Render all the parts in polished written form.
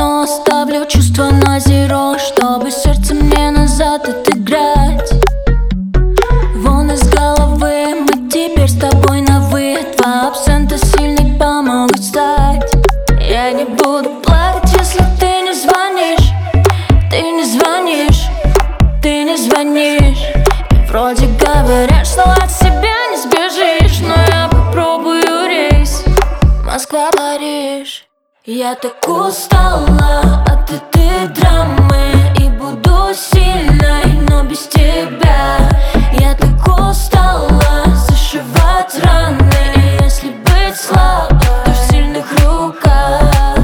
но ставлю чувства на зеро, чтобы сердце мне назад отыграть. Вон из головы, мы теперь с тобой на вы. Два абсента сильных помогут стать. Я не буду плакать, если ты не звонишь. Ты не звонишь, ты не звонишь. И вроде говорят, что от себя не сбежишь, но я попробую рейс Москва-Париж. Я так устала от этой драмы и буду сильной, но без тебя. Я так устала зашивать раны, и если быть слабой, то в сильных руках.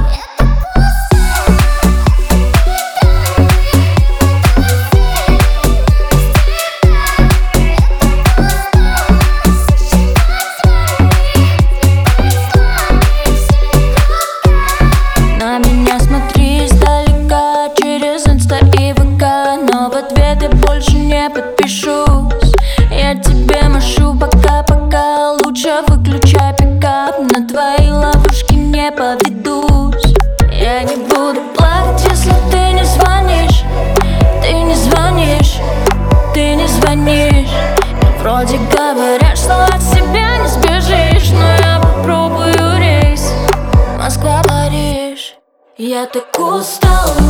На меня смотри издалека через инста и ВК, но в ответ я больше не подпишусь. Я тебе машу пока-пока, лучше выключай пикап, на твои ловушки не поведусь. Я не буду плакать, если ты не звонишь. Ты не звонишь, ты не звонишь. И вроде говорят, что от себя не сбежишь, но я попробую рейс Москва-Париж. Я так устала